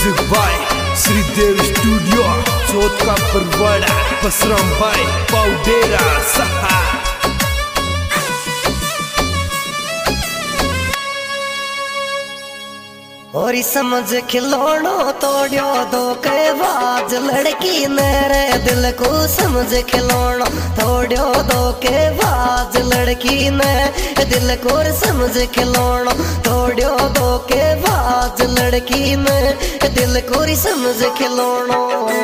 Music by Shridev studio Chauth का परवाड़ा बसराम भाई पाउडेरा सहा। और समझ खिलौनो तोड़ियो धोखेबाज लड़की ने रे दिल को समझ खिलौनो तोड़ियो धोखेबाज लड़की ने दिल को समझ खिलौनो तोड़ियो धोखेबाज लड़की ने दिल को समझ खिलौनो।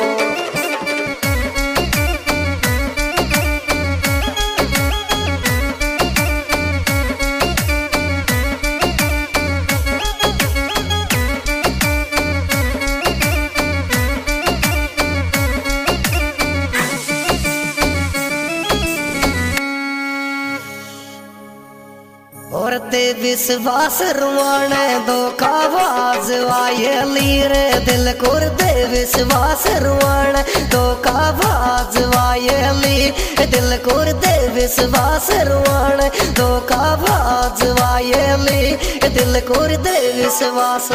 और ते विश्वास रुआने धोखाबाज वायली रे दिल कुर दे विश्वास रुआने धोखाबाज वायली दिल कुर दे विश्वास रुआने धोखाबाज वायली दिल कुर दे विश्वास।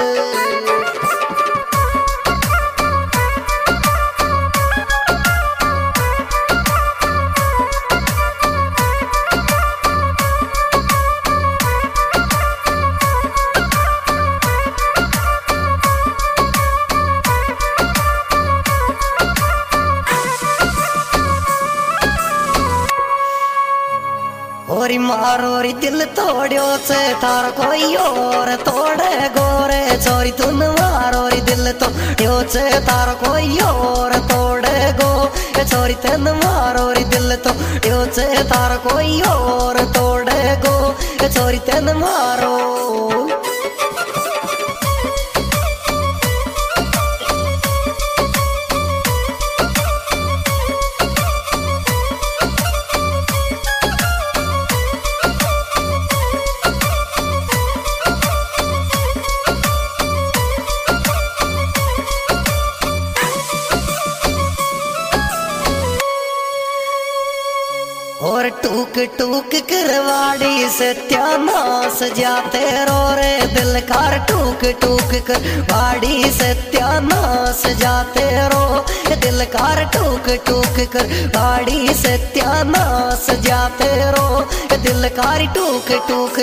ओरी मारोरी दिल तोड़ियो से थार कोई और तोड़े गोरे चोरी तुन मारोरी दिल तोड़ियो से थार कोई और तोड़े गो चोरी तुन मारोरी दिल तोड़ियो से थार कोई और तोड़े गो चोरी तुन मारो। और टूक टूक करवाड़ी सत्यानाश जाते रो रे दिल कार टूक टूक करवाड़ी सत्यानाश जाते रो दिल कार टूक टूक करवाड़ी सत्यानाश जाते रो दिल कार टूक टूक।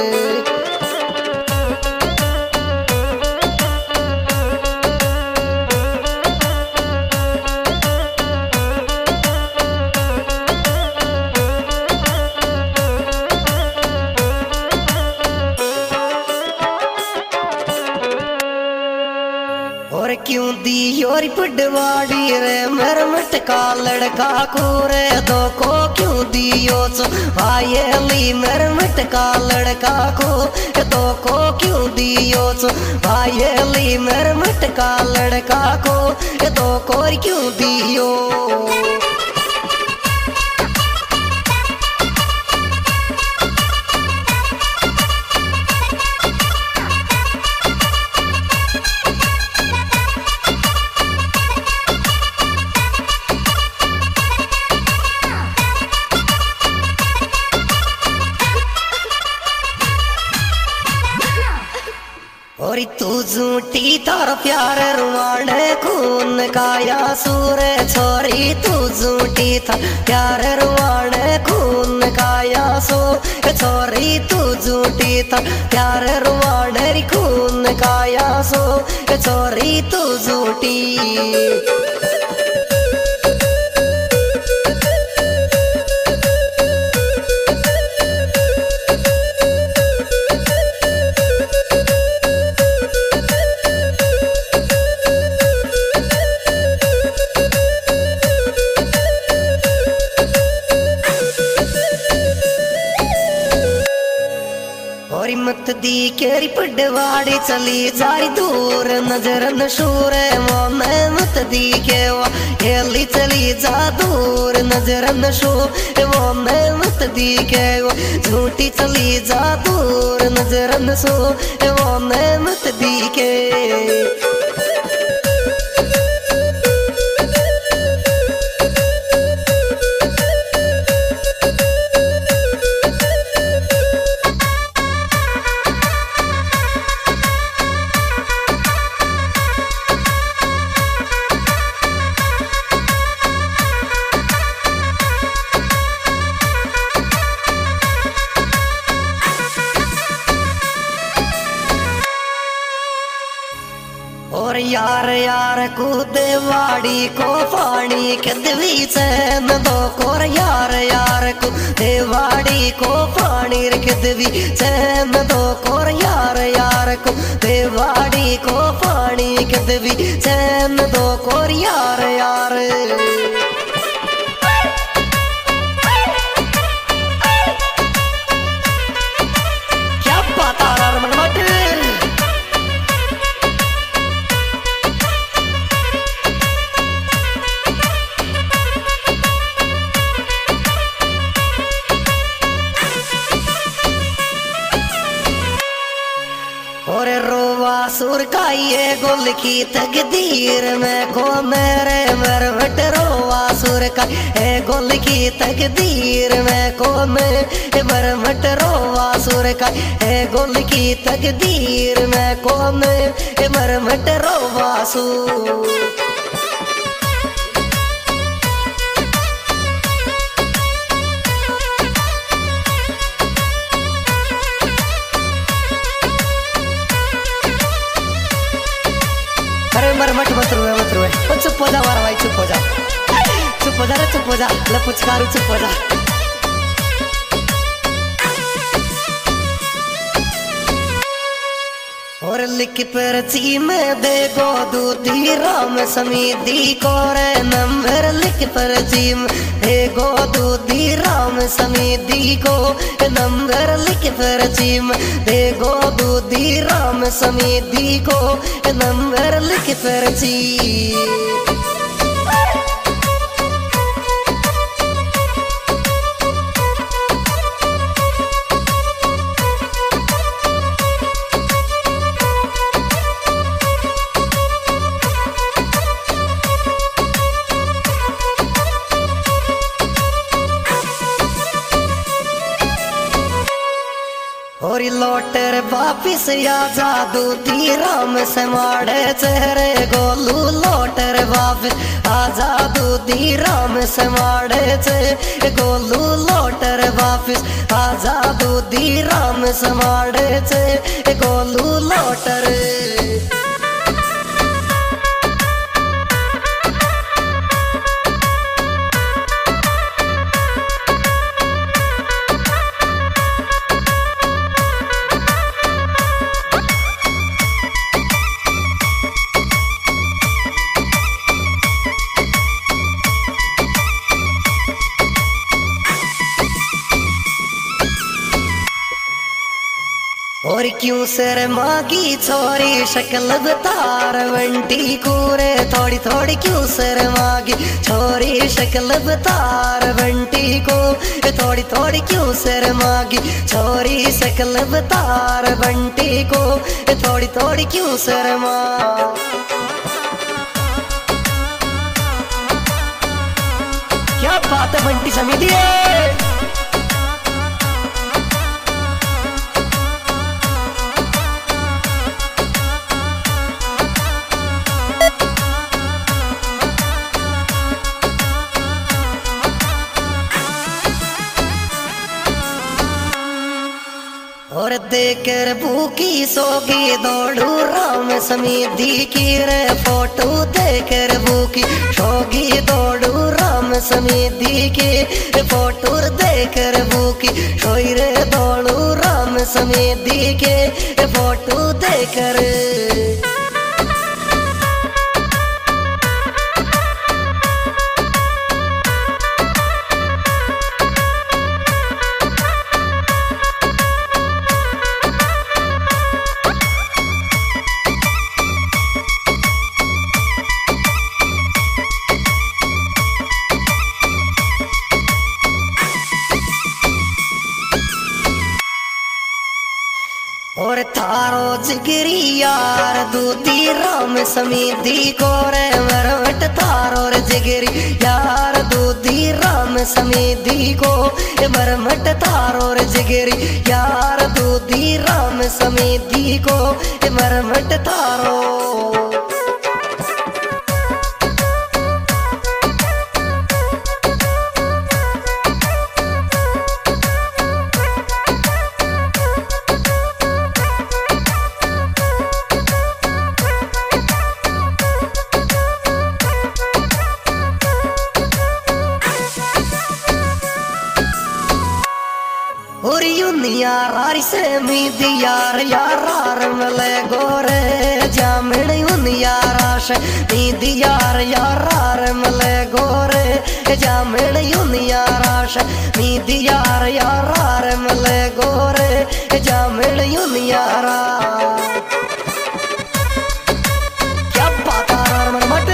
और क्यों दी और पडवाड़ी रे मेरे मटका लड़का को रे दो को क्यों दियो सो भाईली मेरे मटका लड़का को दो को क्यों दियो सो भाईली मेरे मटका लड़का को दो को क्यों दियो। और तू झूठी तार प्यार रुआने खून काया सूरे छोरी तू झूठी था प्यार रुआने खून काया सो छोरी तू झूठी था प्यार रुआने खून काया सो छोरी तू झूठी। और मत दी केरी पडवाड़ी चली जारी दूर नजर नशूर मोने मत दी के हेली चली जा दूर नजर नशूर मोने मत दी के झूठी चली जा दूर नजर नशूर मोने मत दी के। यार यार कूदे वाड़ी को पानी कदवी चैन दो कोर यार यार कूदे वाड़ी को पानी कदवी चैन दो कोर यार यार कूदे वाड़ी को पानी कदवी चैन दो कोर यार यार क्या पता मनमट और रोवा सुर का ये गुल की तकदीर में को मेरे मरवट रोवा सुर का ये गुल की तकदीर में को मेरे मरवट रोवा सुर का ये गुल की तकदीर में को मेरे मरवट रोवा सुर अरे मरमट मत रोए चुप हो जा मारा भाई चुप हो जा रे चुप हो जा ले पुचकारू चुप हो जा और लिख पर्ची में दे गो दूधी राम समीधी को रे नंबर लिख पर्ची में दे गो दूधी राम समीधी को नंबर लिख पर्ची में दे गो दूधी राम समीधी को नंबर लिख पर्ची और लौटर वापिस या जादू दी राम से माड़े चेहरे गोलू लौटर वापिस आ जादू दी राम से माड़े चेहरे गोलू लौटर वापिस आ जादू दी राम से माड़े चेहरे गोलू लौटर और क्यों सर मागी छोरी शक्ल बतार वंटी कूरे थोड़ी थोड़ी क्यों सर मागी छोरी शक्ल बतार वंटी को थोड़ी थोड़ी क्यों सर मागी छोरी शक्ल बतार वंटी को थोड़ी थोड़ी क्यों सर माँ क्या बात है बंटी समिति और देकर भूखी सोगी दौड़ू राम समिधि की रे फोटो देकर भूखी सोगी दौड़ू राम समिधि की फोटो देकर भूखी सोई रे दौड़ू राम समिधि के फोटो देकर और थारो जिगरी यार दूधी राम समिधि को रे मरवट थारो रे जिगरी यार दूधी राम समिधि को मरमट थारो रे जिगरी यार दूधी राम समिधि को मरमट थारो और यूनिया रारी से मीदी यार यार मले गोरे जामण यूनिया राश मीदी यार यार मले गोरे जामण यूनिया राश मीदी यार यार मले गोरे जामण यूनिया रा क्या बात है मन मटे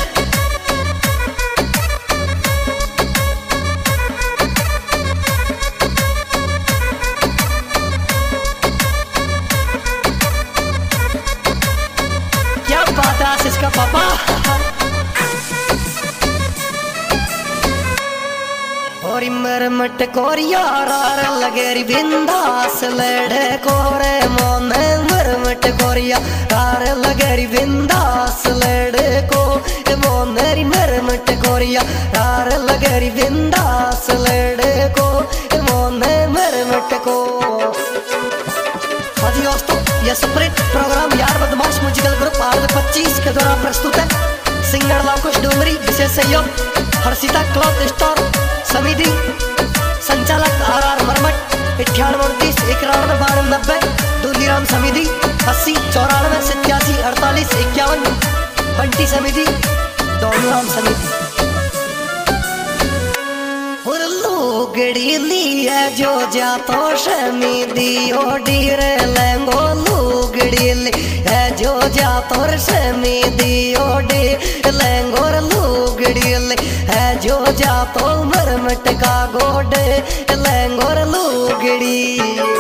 इसका पापा और मरमट कोरिया रार लगेरी बिंदास लड़े कोरे मोने मरमट कोरिया रार लगेरी बिंदास लड़े को मोनेरी मरमट कोरिया रार लगेरी बिंदास लड़े को मोने मरमट को। हाँ जी दोस्तों, यह सुपरहिट प्रोग्राम यार बदमाश म्यूजिकल ग्रुप R25 के द्वारा प्रस्तुत है। सिंगर लाकुश डोंगरी, विशेष सहयोग हर्षिता क्लॉथ स्टोर समिति, संचालक RR मरमट 9829 91 92 दूलीराम समिति 80 94 87 48 51 बंटी समिति दोनों समिति। लुगड़ी ली है जो जा तो शमीदी ओडी रे लेंगो लुगड़ी ली है जो जा तो शमीदी ओडी लेंगो लुगड़ी ली है जो जा तो मरमट का गोडे लेंगो लुगड़ी।